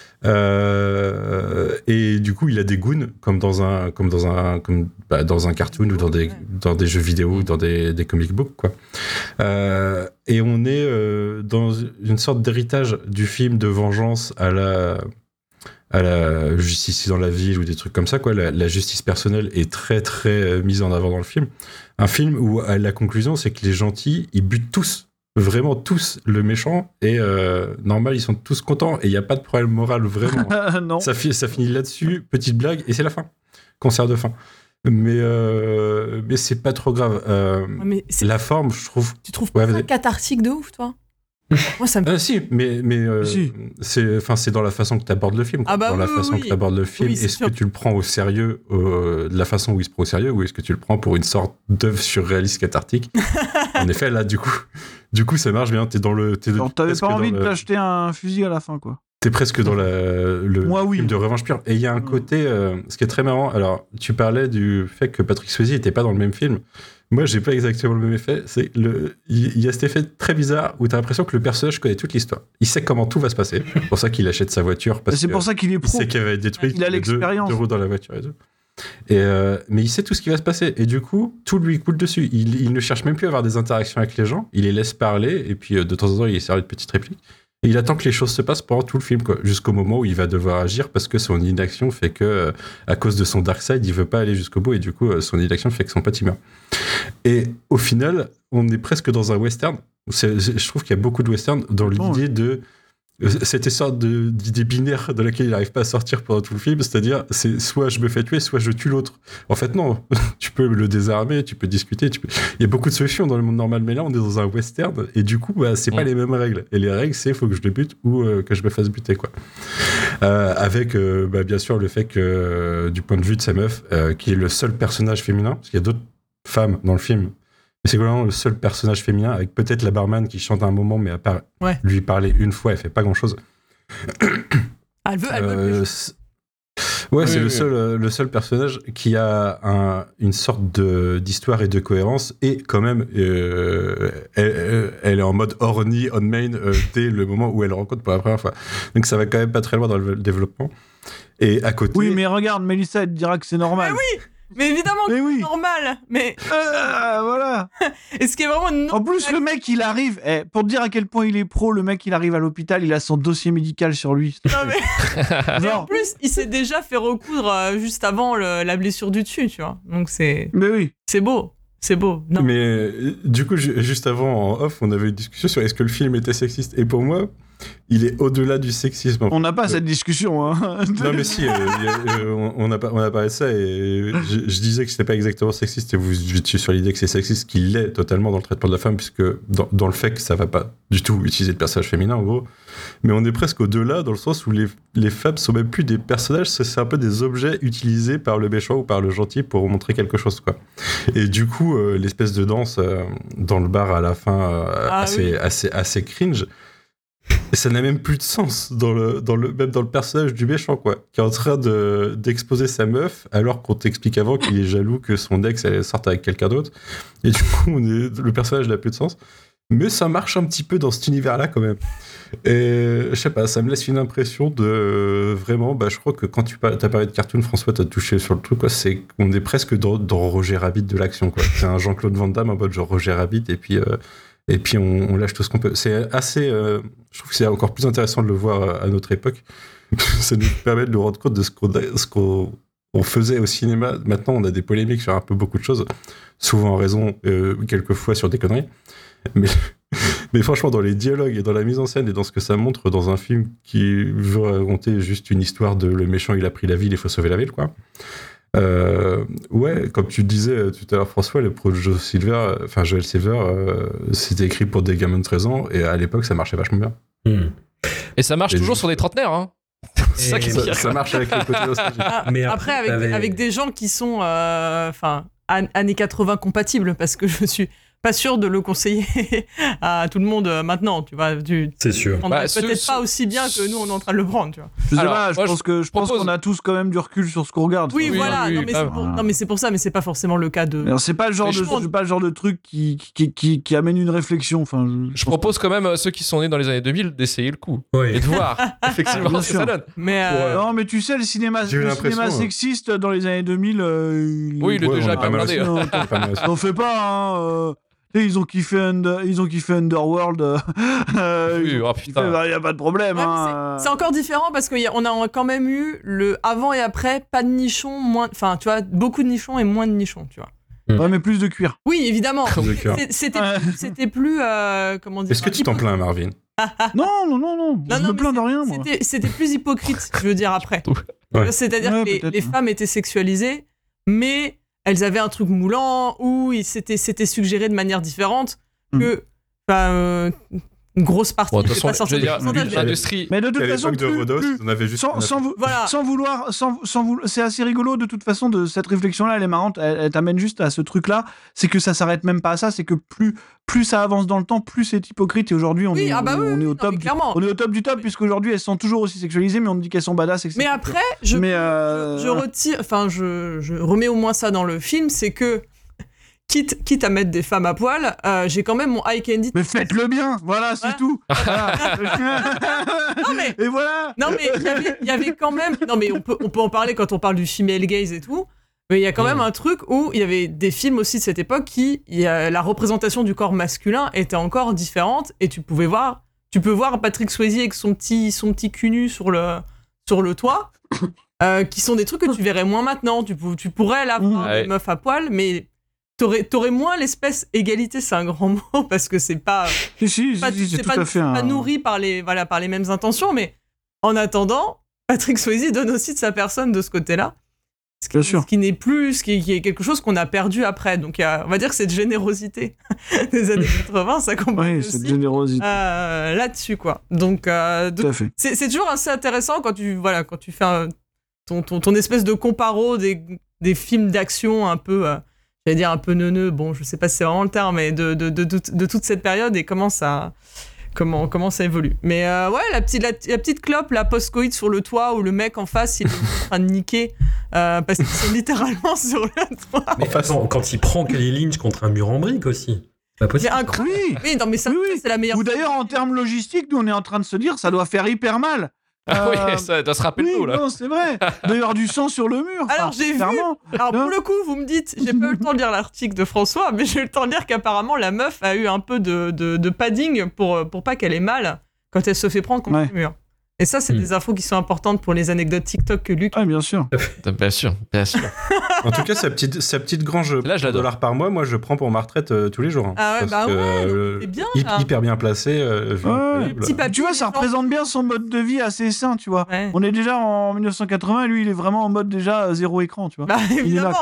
Et du coup, il a des goons comme dans un cartoon ou dans des jeux vidéo ou dans des comic books quoi. Et on est dans une sorte d'héritage du film de vengeance à la justice dans la ville ou des trucs comme ça quoi. La justice personnelle est très très mise en avant dans le film. Un film où à la conclusion c'est que les gentils ils butent tous, vraiment tous le méchant, et normal ils sont tous contents et il n'y a pas de problème moral vraiment. Non. Ça finit là-dessus, petite blague et c'est la fin, concert de fin. Mais c'est pas trop grave. Mais la forme je trouve. Tu trouves pas ça cathartique de ouf toi? Moi, ça me... si, mais si. c'est dans la façon que tu abordes le film. Ah bah dans la façon que tu abordes le film, est-ce que tu le prends au sérieux de la façon où il se prend au sérieux, ou est-ce que tu le prends pour une sorte d'œuvre surréaliste cathartique? En effet, là, du coup, ça marche bien. T'avais pas envie de t'acheter un fusil à la fin, quoi. T'es presque dans Moi, oui. film de revanche pure. Et il y a un côté, ce qui est très marrant. Alors, tu parlais du fait que Patrick Swayze n'était pas dans le même film. Moi, j'ai pas exactement le même effet. Il y a cet effet très bizarre où t'as l'impression que le personnage connaît toute l'histoire. Il sait comment tout va se passer. C'est pour ça qu'il achète sa voiture. C'est pour ça qu'il est pro. Il sait qu'elle va être détruite. Il a l'expérience. 2 roues dans la voiture et tout. Mais il sait tout ce qui va se passer. Et du coup, tout lui coule dessus. Il ne cherche même plus à avoir des interactions avec les gens. Il les laisse parler. Et puis, de temps en temps, il sert de petites répliques. Et il attend que les choses se passent pendant tout le film, quoi, jusqu'au moment où il va devoir agir parce que son inaction fait que, à cause de son dark side, il veut pas aller jusqu'au bout et du coup, son inaction fait que son pote il meurt. Et au final, on est presque dans un western. Je trouve qu'il y a beaucoup de western dans l'idée de cette sorte d'idée binaire de laquelle il n'arrive pas à sortir pendant tout le film, c'est-à-dire c'est soit je me fais tuer, soit je tue l'autre. En fait non, tu peux le désarmer, tu peux discuter, il y a beaucoup de solutions dans le monde normal, mais là on est dans un western et du coup c'est pas les mêmes règles. Et les règles c'est faut que je le bute ou que je me fasse buter quoi. Avec bien sûr le fait que du point de vue de sa meuf, qui est le seul personnage féminin, parce qu'il y a d'autres femmes dans le film. C'est vraiment le seul personnage féminin, avec peut-être la barman qui chante à un moment, mais à part lui parler une fois, elle fait pas grand-chose. Elle veut plus. Ouais, c'est le seul personnage qui a une sorte d'histoire et de cohérence, et quand même, elle est en mode horny on main dès le moment où elle le rencontre pour la première fois. Donc ça va quand même pas très loin dans le développement. Et à côté... Oui, mais regarde, Mélissa, elle te dira que c'est normal. Mais oui! Mais évidemment que c'est normal, mais... voilà. Et ce qui est vraiment... En plus, le mec, il arrive... pour te dire à quel point il est pro, le mec, il arrive à l'hôpital, il a son dossier médical sur lui. Non, mais... Et en plus, il s'est déjà fait recoudre juste avant la blessure du dessus, tu vois. Donc c'est... Mais oui. C'est beau. C'est beau. Non. Mais du coup, juste avant, en off, on avait une discussion sur est-ce que le film était sexiste. Et pour moi... il est au-delà du sexisme. On n'a pas cette discussion. Hein. Non, mais si, on a parlé de ça et je disais que c'était pas exactement sexiste et vous étiez sur l'idée que c'est sexiste, qu'il l'est totalement dans le traitement de la femme, puisque dans le fait que ça va pas du tout utiliser de personnage féminin, en gros. Mais on est presque au-delà dans le sens où les femmes sont même plus des personnages, c'est un peu des objets utilisés par le méchant ou par le gentil pour montrer quelque chose, quoi. Et du coup, l'espèce de danse dans le bar à la fin, assez cringe. Et ça n'a même plus de sens même dans le personnage du méchant, quoi, qui est en train d'exposer sa meuf, alors qu'on t'explique avant qu'il est jaloux que son ex elle sorte avec quelqu'un d'autre. Et du coup, le personnage n'a plus de sens. Mais ça marche un petit peu dans cet univers-là, quand même. Et je sais pas, ça me laisse une impression de vraiment, je crois que quand t'as parlé de cartoon, François, t'as touché sur le truc, quoi. On est presque dans Roger Rabbit de l'action, quoi. C'est un Jean-Claude Van Damme en mode genre Roger Rabbit, et puis on lâche tout ce qu'on peut. C'est assez. Je trouve que c'est encore plus intéressant de le voir à notre époque. Ça nous permet de nous rendre compte de ce qu'on faisait au cinéma. Maintenant, on a des polémiques sur un peu beaucoup de choses, souvent en raison, quelquefois sur des conneries. Mais franchement, dans les dialogues et dans la mise en scène et dans ce que ça montre dans un film qui veut raconter juste une histoire de le méchant, il a pris la ville, il faut sauver la ville, quoi. Ouais, comme tu disais tout à l'heure, François, le projet Joel Silver, c'était écrit pour des gamins de 13 ans, et à l'époque, ça marchait vachement bien. Et ça marche toujours sur des trentenaires, hein. C'est ça qui est ça marche avec le côté nostalgique. Mais après avec des gens qui sont années 80 compatibles, parce que je suis pas sûr de le conseiller à tout le monde maintenant, tu vois. C'est sûr. Peut-être pas aussi bien que nous on est en train de le prendre, tu vois. Je pense qu'on a tous quand même du recul sur ce qu'on regarde. Oui, voilà. Non, mais c'est pour ça, mais c'est pas forcément le cas de. Alors, c'est pas le genre de truc qui amène une réfléxion. Enfin, je propose quand même à ceux qui sont nés dans les années 2000 d'essayer le coup et de voir effectivement ce que ça donne. Non, mais tu sais, le cinéma sexiste dans les années 2000. Oui, il est déjà pas blindé. N'en fais pas, hein. Ils ont kiffé Underworld. Oui, oh putain. Il n'y a pas de problème. C'est encore différent parce qu'on a quand même eu le avant et après, pas de nichons, enfin, tu vois, beaucoup de nichons et moins de nichons, tu vois. Ouais, mais plus de cuir. Oui, évidemment. C'était plus. Comment dire. Est-ce que tu t'en plains, Marvin? Non. Je me plains de rien, moi. C'était plus hypocrite, je veux dire, après. Ouais. C'est-à-dire que les femmes étaient sexualisées, mais elles avaient un truc moulant où c'était suggéré de manière différente que une grosse partie de pas sortie de l'industrie. Mais de toute façon, on avait juste sans vouloir, c'est assez rigolo de toute façon de cette réflexion-là, elle est marrante, elle t'amène juste à ce truc-là, c'est que ça s'arrête même pas à ça, c'est que plus ça avance dans le temps, plus c'est hypocrite. Et aujourd'hui, on est au top, on est au top du top, puisqu'aujourd'hui elles sont toujours aussi sexualisées, mais on dit qu'elles sont badass, etc. Mais après, je retire, enfin, je remets au moins ça dans le film, c'est que quitte à mettre des femmes à poil, j'ai quand même mon eye candy. Mais faites-le bien, voilà, c'est tout. Voilà. Non mais, et voilà. Non mais il y avait quand même. Non mais on peut en parler quand on parle du female gaze et tout. Mais il y a quand même un truc où il y avait des films aussi de cette époque la représentation du corps masculin était encore différente et tu peux voir Patrick Swayze avec son petit cul nu sur le toit, qui sont des trucs que tu verrais moins maintenant. Tu pourrais l'avoir des meufs à poil, mais t'aurais moins l'espèce égalité, c'est un grand mot parce que c'est pas pas nourri par les mêmes intentions, mais en attendant, Patrick Swayze donne aussi de sa personne de ce côté-là. Ce qui n'est plus, ce qui est quelque chose qu'on a perdu après. Donc on va dire que cette générosité des années 80, ça accompagne aussi cette générosité là-dessus, quoi. Donc tout à fait. C'est toujours assez intéressant quand tu fais ton espèce de comparo des films d'action un peu j'allais dire un peu neuneux, bon, je sais pas si c'est vraiment le terme, mais de toute cette période et comment ça évolue. Mais ouais, la petite clope, la post-coït sur le toit où le mec en face, il est en train de niquer parce qu'ils sont littéralement sur le toit. Mais façon, quand il prend Kelly Lynch contre un mur en briques aussi. Pas possible. C'est incroyable. Oui, non, mais ça, c'est la meilleure. Ou d'ailleurs, en termes logistiques, nous, on est en train de se dire, ça doit faire hyper mal. Oui, ça doit se rappeler de nous, là. Non, c'est vrai. D'ailleurs, du sang sur le mur. Alors, j'ai vu. Alors, pour le coup, vous me dites, j'ai pas eu le temps de lire l'article de François, mais j'ai eu le temps de lire qu'apparemment, la meuf a eu un peu de padding pour pas qu'elle ait mal quand elle se fait prendre contre le mur. Et ça, c'est des infos qui sont importantes pour les anecdotes TikTok que Luc. Ah, bien sûr. Bien sûr. En tout cas, sa petite grange là, je $1 par mois, moi, je prends pour ma retraite tous les jours. Hein, ah ouais, bah ouais, c'est bien. Hyper bien placé. Tu vois, ça représente bien son mode de vie assez sain, tu vois. Ouais. On est déjà en 1980 et lui, il est vraiment en mode déjà zéro écran, tu vois. Bah, évidemment.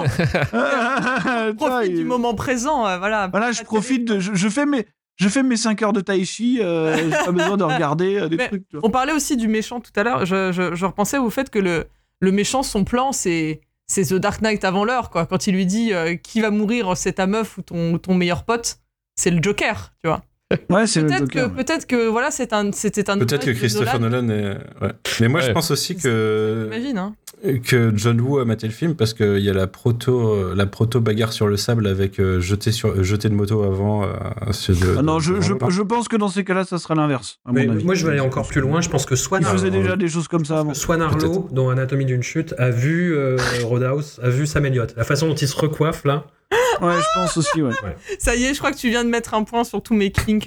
Profite du moment présent, voilà. Voilà, je profite de... Je fais mes 5 heures de tai chi, j'ai pas besoin de regarder des trucs. Tu vois. On parlait aussi du méchant tout à l'heure. Je repensais au fait que le méchant, son plan, c'est The Dark Knight avant l'heure, quoi. Quand il lui dit qui va mourir, c'est ta meuf ou ton meilleur pote, c'est le Joker, tu vois. Ouais, c'est le Peut-être Joker. peut-être que voilà, c'était un. Peut-être que Christopher Nolan est. Ouais. Mais moi, je pense aussi J'imagine, hein. que John Woo a maté le film parce qu'il y a la proto bagarre sur le sable avec jeter de moto avant. Non, je pense que dans ces cas-là, ça sera l'inverse. À Mais mon avis. moi, je vais aller encore plus loin. Je pense que Swan Il faisait déjà des choses comme ça avant. Arlo, dans Anatomie d'une chute, a vu Roadhouse, a vu Sam Elliott. La façon dont il se recoiffe, là. Ouais, je pense aussi, ouais. Ça y est, je crois que tu viens de mettre un point sur tous mes kinks.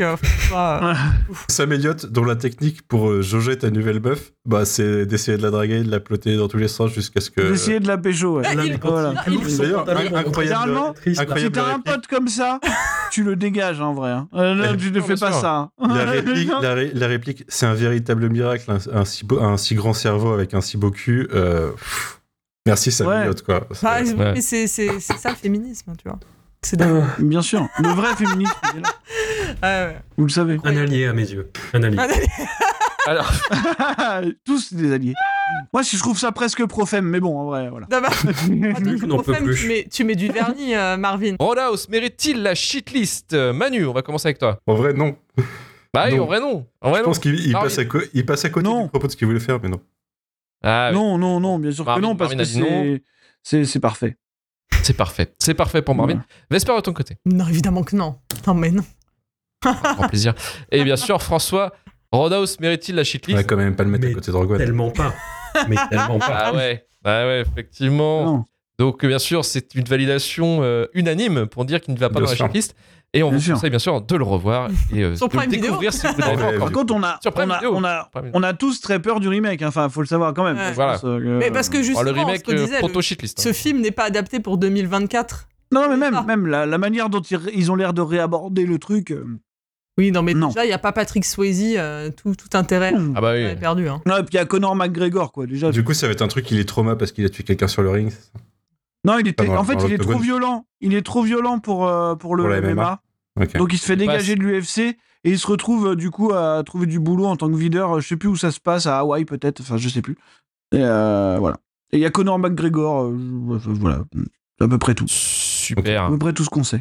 Sam Elliott, dont la technique pour jauger ta nouvelle meuf, bah, c'est d'essayer de la draguer, de la plotter dans tous les sens jusqu'à ce que. D'essayer de la pécho, ouais. Voilà. D'ailleurs, incroyable. Si t'as un pote comme ça, tu le dégages en vrai. Hein. Tu ne fais pas ça. La réplique, c'est un véritable miracle, un si grand cerveau avec un si beau cul. Merci Sam Elliott, quoi. Mais c'est ça le féminisme, tu vois. C'est dingue. Bien sûr, le vrai féminisme, il est là. Vous le savez. Un allié à mes yeux. Un allié. Alors, tous des alliés. Moi, je trouve ça presque pro-femme, mais bon, en vrai, voilà. n'en peux plus. Tu mets du vernis, Marvin. Roadhouse mérite-t-il la shitlist? Manu, on va commencer avec toi. En vrai, non. Bah oui, Non. en vrai, non. Je pense qu'il passe à côté Non. du propos de ce qu'il voulait faire, mais non. Ah, oui. Non, bien sûr que non, parce Marvin que a dit c'est parfait. C'est parfait. C'est parfait pour Marvin. Ouais. Vesper, de ton côté. Non, évidemment que non. Non, mais non. Grand plaisir. Et bien sûr, François, Roadhouse mérite-t-il la On shitlist? va quand même pas le mettre Mais à côté de Rogue One. Tellement pas. Mais tellement pas. Ah ouais, effectivement. Non. Donc, bien sûr, c'est une validation unanime pour dire qu'il ne va pas Bien dans la sûr. shitlist. Et on Bien vous sûr. conseille, bien sûr, de le revoir et Sur de le Prime Video. découvrir si vous ne l'avez pas Ouais, encore Par vu. contre, Sur Prime Video. on a tous très peur du remake, hein. Enfin, faut le savoir quand même. Ouais. Je Voilà. pense, que- Mais parce que Oh, justement, le remake ce qu'on disait, proto shitlist. ce film n'est pas adapté pour 2024. Non, mais Ah. même la manière dont ils ont l'air de réaborder le truc. Oui, non, mais Non. déjà, il n'y a pas Patrick Swayze, tout intérêt Ah bah est oui. perdu. Hein. Non, et puis il y a Conor McGregor, quoi, déjà. Du coup, ça va être un truc, il est trauma parce qu'il a tué quelqu'un sur le ring. c'est ça Non, il était. Dans En fait, il est l'octogone. trop violent. Il est trop violent pour le la MMA. MMA. Ok. Donc il se fait Il dégager de l'UFC et il se retrouve du coup à trouver du boulot en tant que videur. Je sais plus où ça se passe, à Hawaï peut-être. Enfin, je sais plus. Et voilà. Et il y a Conor McGregor. Voilà. C'est à peu près tout. Super. À peu près tout ce qu'on sait.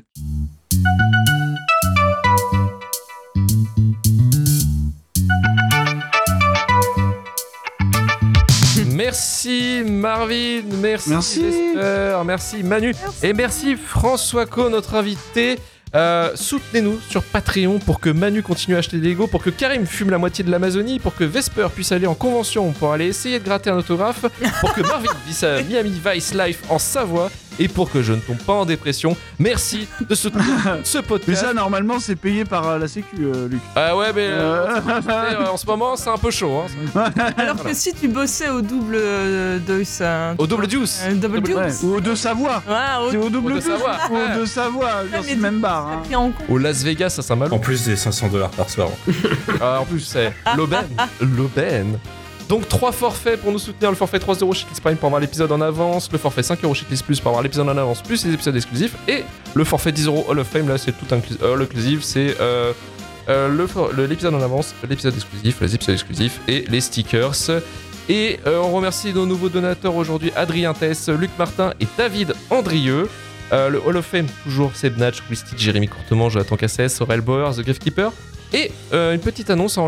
Merci Marvin, merci Merci. Vesper, merci Manu et merci François Co, notre invité. Soutenez-nous sur Patreon pour que Manu continue à acheter des Lego, pour que Karim fume la moitié de l'Amazonie, pour que Vesper puisse aller en convention pour aller essayer de gratter un autographe, pour que Marvin visse à Miami Vice Life en Savoie et pour que je ne tombe pas en dépression. Merci de soutenir ce Mais podcast. ça, normalement, c'est payé par la Sécu, Luc. Ah ouais, mais en ce moment c'est un peu chaud. Hein. Alors que si tu bossais au double deuce. Au double juice. Double Ouais. deuce. Ou au de Savoie. Ouais, C'est au double de deuce. Savoie. Au de Savoie. Dans mais ce même bar. Hein. pris en compte. Au Las Vegas à Saint-Malo. En plus des $500 par soir. En plus, c'est l'aubaine. Donc 3 forfaits pour nous soutenir. Le forfait 3€ Shitlist Prime pour avoir l'épisode en avance. Le forfait 5€ Shitlist Plus pour avoir l'épisode en avance plus les épisodes exclusifs. Et le forfait 10€ Hall of Fame, là c'est tout inclusif. C'est l'épisode en avance, l'épisode exclusif, les épisodes exclusifs et les stickers. Et on remercie nos nouveaux donateurs aujourd'hui, Adrien Tess, Luc Martin et David Andrieux. Le Hall of Fame, toujours Seb Natch, Wisty, Jérémy Courtement, Jonathan Cassès, Aurel Bauer, The Gravekeeper. Et une petite annonce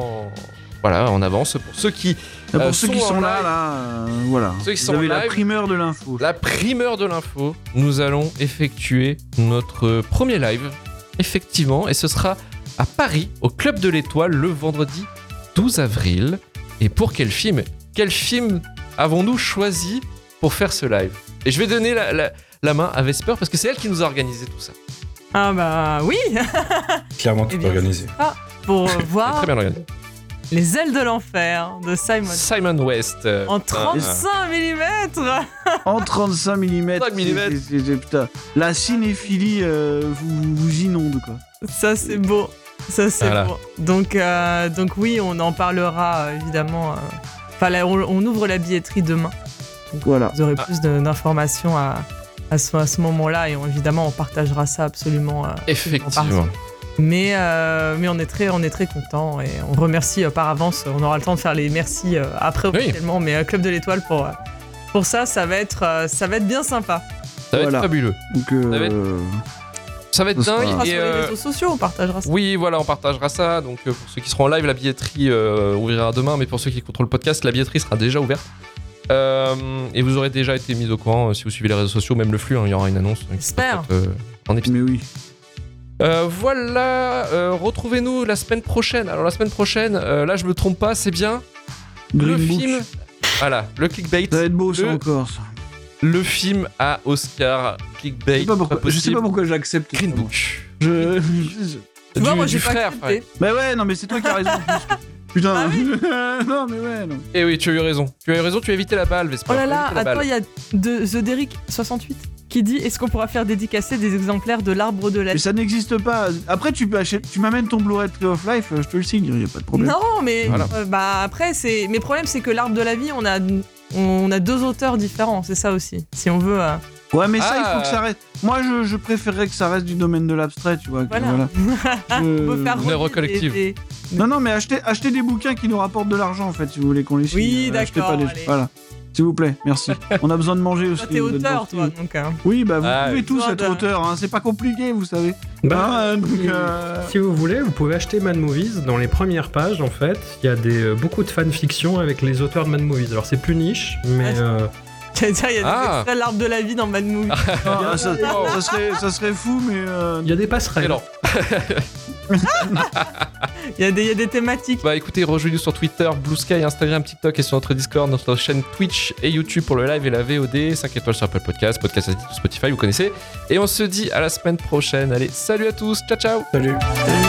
en avance pour ceux qui Pour ceux qui en sont là, live. voilà. Ceux qui Vous sont avez en la live. primeur de l'info. La primeur de l'info, nous allons effectuer notre premier live, effectivement, et ce sera à Paris, au Club de l'Étoile, le vendredi 12 avril. Et pour quel film avons-nous choisi pour faire ce live? Et je vais donner la main à Vesper parce que c'est elle qui nous a organisé tout ça. Ah bah oui. Clairement, Eh tout bien, organisé. Pour C'est voir très bien organisé. Les ailes de l'enfer de Simon. Simon West. En 35 mm. En 35 mm. 35 mm. Putain, la cinéphilie vous inonde, quoi. Ça c'est beau. Ça c'est Voilà. beau. Donc oui, on en parlera évidemment. Enfin, là, on ouvre la billetterie demain. Donc, Voilà. vous aurez plus d'informations à ce moment-là et évidemment on partagera ça absolument. Effectivement. Mais on est très contents et on remercie par avance. On aura le temps de faire les merci après Oui. officiellement, mais Club de l'Étoile pour ça va être bien sympa. Ça va Voilà. être fabuleux. Donc, Ça va être- Ça va être Ce sera- dingue. Sur Et, les réseaux sociaux, on partagera ça. oui, voilà, on partagera ça. Donc, pour ceux qui seront en live, la billetterie ouvrira demain. Mais pour ceux qui contrôlent le podcast, la billetterie sera déjà ouverte. Et vous aurez déjà été mis au courant si vous suivez les réseaux sociaux, même le flux. Il y aura une annonce. J'espère. En épisode. Mais oui. Voilà, retrouvez-nous la semaine prochaine. Alors, la semaine prochaine, là, je me trompe pas, c'est bien. Le Green Book. film. Voilà, le clickbait. Ça va être beau, ça Le- encore. Ça. Le film à Oscar. Clickbait. Je sais pas pourquoi, pas possible. pourquoi j'accepte. Green ça, Book. Je... Tu vois, Du- moi, du j'ai pas frère, accepté. Bah ouais, non, mais c'est toi qui as raison. en plus. Putain. Ah non, mais ouais, non. Eh oui, tu as eu raison. Tu as évité la balle, Vesper. Oh là Tu as là, évité la attends, balle. il y a The Derrick 68 qui dit est-ce qu'on pourra faire dédicacer des exemplaires de l'arbre de la Mais ça n'existe pas. Après, tu peux acheter. Tu m'amènes ton Blu-ray Tree of Life, je te le signe, y a pas de problème. Non, mais Voilà. bah après, c'est. Mais le problème, c'est que l'arbre de la vie, on a deux auteurs différents, c'est ça aussi. Si on veut. Ouais, mais ça, Ah. il faut que ça reste. Moi, je préférerais que ça reste du domaine de l'abstrait, tu vois. que Voilà. voilà. On peut faire Une œuvre relier collective. Non, non, mais achetez des bouquins qui nous rapportent de l'argent, en fait, si vous voulez qu'on les signe. Oui, Achetez d'accord, pas des- allez. Voilà. S'il vous plaît, merci. On a besoin de manger aussi. Toi, t'es vous êtes auteur, gentils. toi, donc. Oui, bah vous Ah, pouvez oui. tous Toi, être de- auteur, hein. C'est pas compliqué, vous savez. Bah, Ah, donc, si vous voulez, vous pouvez acheter Mad Movies. Dans les premières pages, en fait, il y a beaucoup de fanfiction avec les auteurs de Mad Movies. Alors c'est plus niche, mais J'allais dire, il y a des Ah. extraits de l'arbre de la vie dans Mad Movie. ah, ça serait fou, mais. il y a des passerelles. Et non. Il y a des thématiques. Bah écoutez, rejoignez-nous sur Twitter, Blue Sky, Instagram, TikTok et sur notre Discord, notre chaîne Twitch et YouTube pour le live et la VOD. 5 étoiles sur Apple Podcast, Podcast Addict, Spotify, vous connaissez. Et on se dit à la semaine prochaine. Allez, salut à tous, ciao ciao. Salut. Salut.